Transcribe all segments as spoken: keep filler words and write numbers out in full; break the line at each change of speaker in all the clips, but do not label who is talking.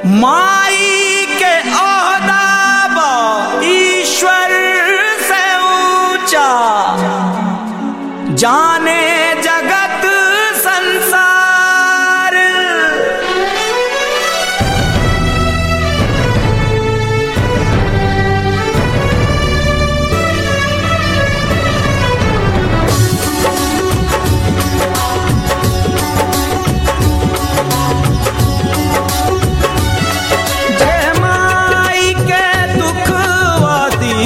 माई के ओहदा बा ईश्वर से ऊंचा, जाने जगत संसार। जय माई के दुखवादी,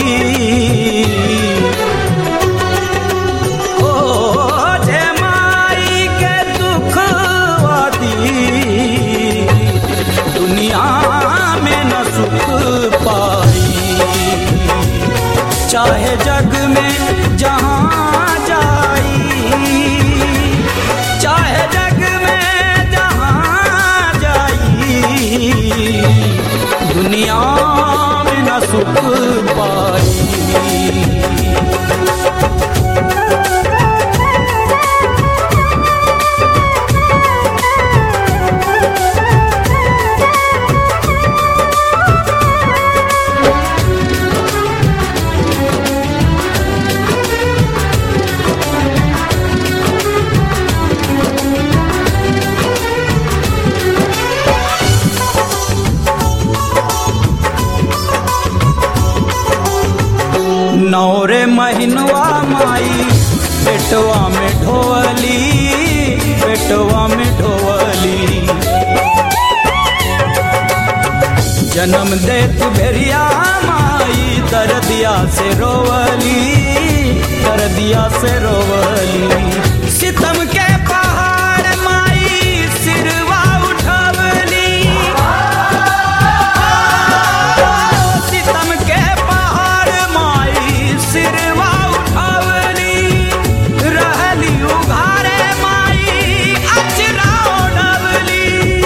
ओ जय माई के दुखवादी, दुनिया में न सुख पाई, चाहे जग में जहाँ जाई, चाहे जग में जहाँ जाई, दुनिया में न सुख पाई। नौरे महीनवा माई पेटवा में ढोवली, पेटवा में ढोवली, जन्म देत भेरिया माई दर्दिया से रोवली, दर्दिया से रोवली। सितम के पहाड़ माई सिरवा उठवली, सितम के पहाड़ माई सिरवा उठवली, रहली उघारे माई अचरा ओढ़वली।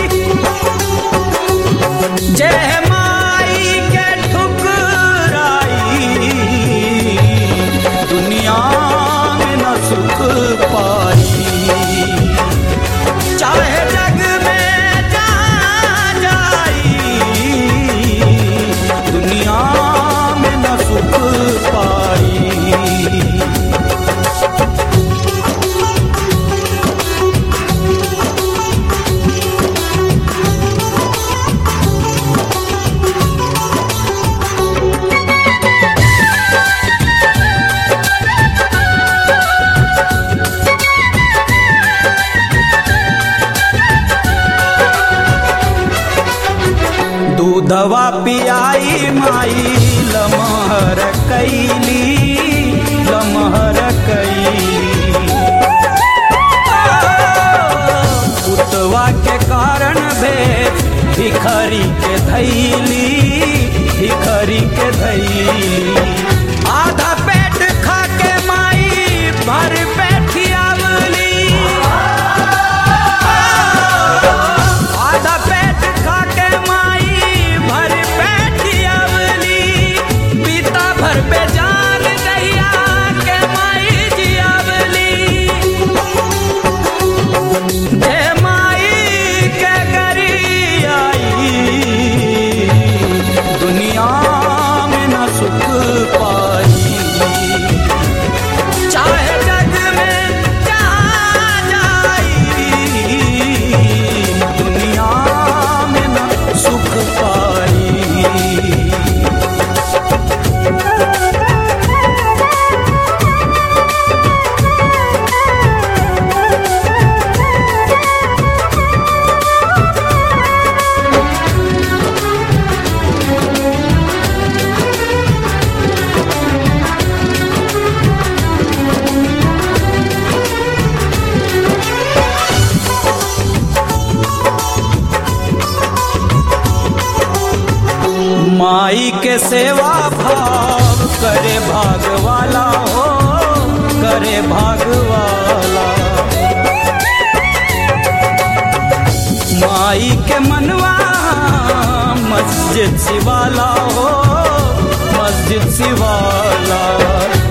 जय माई के ठुकराई, दुनिया में न सुख पाई, चाहे जग में जहाँ जाई, दुनिया में न सुख पाई। दूधवा पियाई माई लमहर कैली, लमहर कैली, पुतवा के कारण भेद भिखरी के धैली, भिखरी के धैली। आधा पेट खा के माई भर पेट आवली, आधा पेट खा के माई भर पेट आवली, पीता भर पे जान दैया के माई जियावली। जय माई के गरियाई, दुनिया में न सुख पाई, चाहे जग में जहाँ जाई, दुनिया में न सुख पाई। माई के सेवा भाव करे भागवाला हो, करे भागवाला। माई के मनवा मस्जिद शिवाला हो, मस्जिद शिवाला।